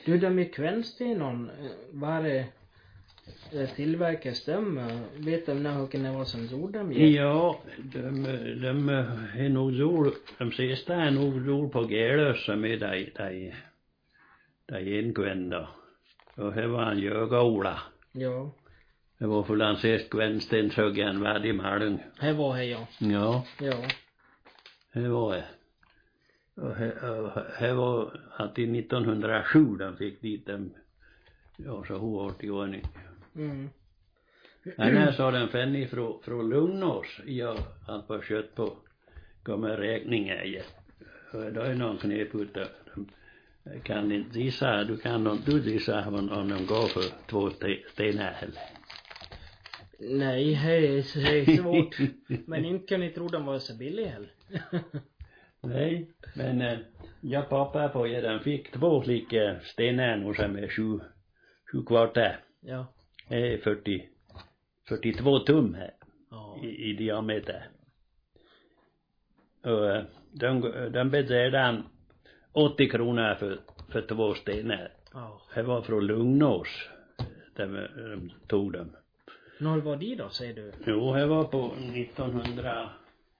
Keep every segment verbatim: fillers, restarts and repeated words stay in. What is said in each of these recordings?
Du, de i Kvenstenen, var det tillverkas stämmer? Vet de när vilken var som gjorde dem? Ja, de, de är nog gjord, de sista är nog gjord på Gälös som är de, de, de enkvända. Och här var en Jöga-Ola. Ja. Det var för den sista Kvensten såg jag en värdig malung. Här var här, ja. Ja. Ja. Här var det. Och här, här var att i nittonhundrasju de fick dit dem. Ja, så hårt i ordning. Mm. Annars har den fännig från, från Lugnås. Ja, han var kött på. Kommer räkningar i. Och det är någon knep ut där. De kan inte dissa. Du kan inte du dissa om, om de går för två stenar heller. Nej, det är svårt. Men inte kan ni tro de var så billiga heller. Nej, men eh, jag pappa på att den fick två lika stenar och sen med sju, sju kvartar. Ja. Det är fyrtio, fyrtiotvå tum här ja. i, i diameter. Och eh, de, de betalade han åttio kronor för, för två stenar. Ja. Det var från Lugnås de, de tog dem. När var de då, säger du? Jo, det var på nittonhundra...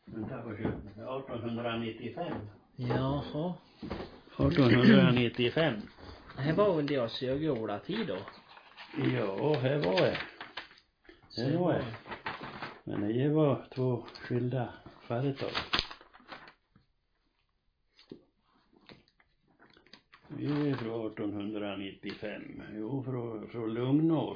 arton nittiofem. Jaha. arton nittiofem. Det var under jag sögola tid då. Ja, det var det. Det var det. Men det var två skilda företag. Vi är från arton nittiofem. Jo, från, från Lugnås.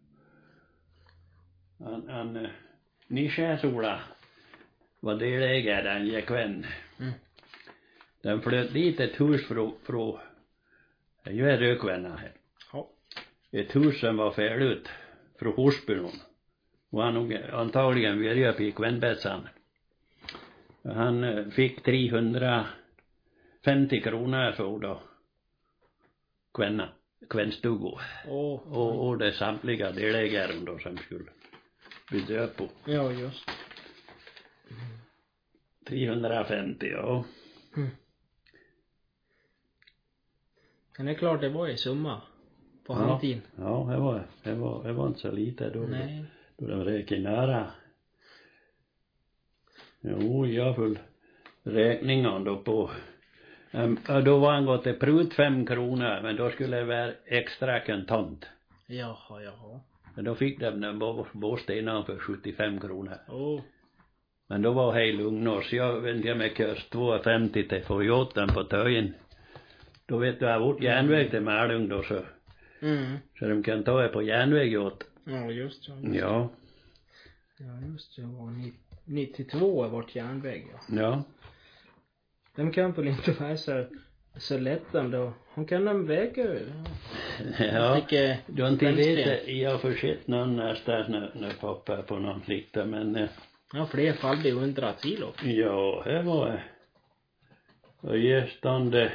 Han, han Niskäsola var delägare den Gekvän. Mm. Den flöt dit ett hus från, från jag är rökvänner här. Ja. Ett hus som var färdigt från Horsbyn. Och han nog antagligen ville upp i Kvännbätsan. Han fick trehundrafemtio kronor för då. Kvänna, Kvännstugo. Oh, och, och det samtliga delägare då som skulle bygga på. Ja, just. trehundrafemtio, ja. Mm. Men det är klart det var i summa på ja, handtiden. Ja, det var, det var, det var inte så lite då. Nej. Då de räkade nära. Jo, jag full räkningen då på. Um, då var han gått till prut fem kronor, men då skulle det vara extra kontant. Jaha, jaha. Men då fick de den bostäderna för sjuttiofem kronor. Oh. Men då var hej Lugnås. Jag vet inte om jag körs två femtio till för gjort den på töjen. Då vet du, jag har vårt järnväg till Malung då så. Mm. Så de kan ta det på järnväg gjort. Ja, just ja. Just. Ja. Ja, just det. Var nittiotvå är vårt järnväg, ja. Ja. De kan väl inte vara så, så lätt ändå. Hon kan de väga. Ja, du har inte vet jag har försett någon nästan när, när pappa på någon likta, men... Ja, fler fall det är hundra kilo. Ja, det var det. Och gästande...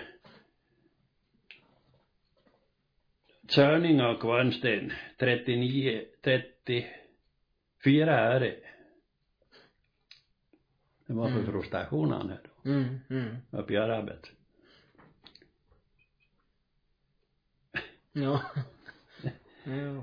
Körning av Kvarnsten, trettionio, trettiofyra är det. Det var för mm. frustrationen här då. Mm, mm. Upp i Arabet. Ja. Ja.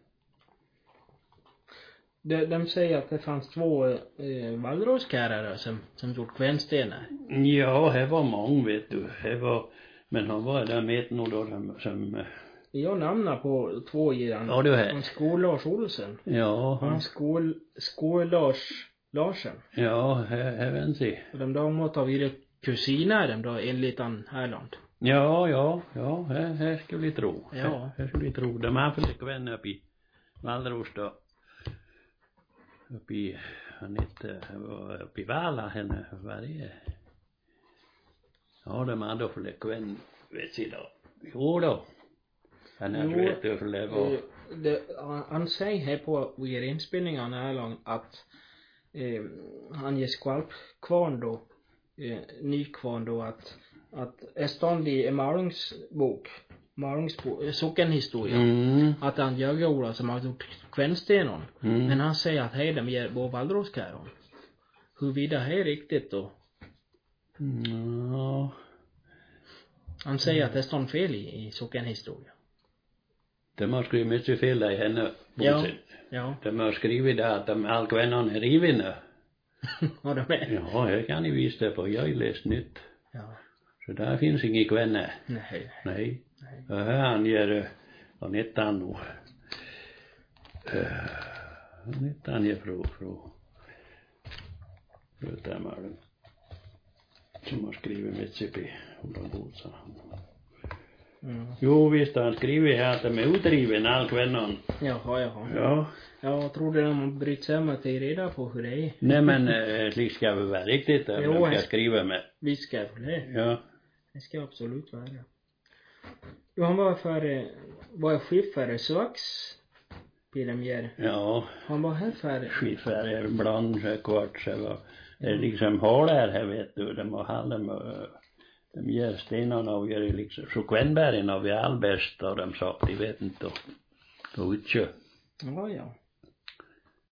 De, de säger att det fanns två eh, vallråskärare som, som gjort Kvenstenar. Ja, det var många vet du. Det var, men han var där med nog då som... som jag namnar på två i den. Ja, du är. Han Skol-Lars Olsen. Ja. Han Skol, Skol-Lars Larsen. Ja, jag vet inte. Och de där måste ha varit kusiner dem då enligt han Härland. Ja, ja, ja, här, här skulle vi tro. Ja. Här, här skulle vi tro. De har för vänner upp i Vallros då. Upp i, han inte, upp i Vala henne, vad det är. Ja, de har då för vänner, vet sig då. Jo då. Han jo, vet du för det var. Det, han säger här på vår inspelningen Härland att eh, han ger skvalpkvarn då, eh, nykvarn då att att är stånd i en Malungsbok, Malungsbok, sockenhistoria, mm. att han gör Ola som har gjort Kvenstenen, mm. men han säger att hej de ger på Vallråskäron. Hur vidare är riktigt då? Ja. Han säger att det står fel i, i sockenhistoria. De har skrivit mycket fel i henne boken. Ja. De har skrivit det att de alla kvinnorna är rivna. Har de med? Ja, det kan ni visa det på. Jag har läst nytt. Ja. Så där finns inga kvinnor. Nej. Nej. Och här anger och nittan nu. Nittan ger fru fru. Fru Tämärlund. Som har skrivit mycket i Hudabosa. Mm. Jo, visst har han skrivit här att de är utdriven all kvinnan. Jaha, jaha. Ja. Jag trodde de har brytt sig om att det är reda på hur det är. Nej, men det ska väl vara riktigt att de ska skriva med. Vi ska väl det. Ja. Det ska absolut vara. Jo, han var för, var skiffare Svax. Pillemjer. Ja. Han var här för. Skiffare, ibland så kvart så var det är liksom hålar här vet du. De har halm och de ger stenarna och gör liksom så kvännbären av är allbäst och de sa de vet inte då. Då utkö. Ja, ja.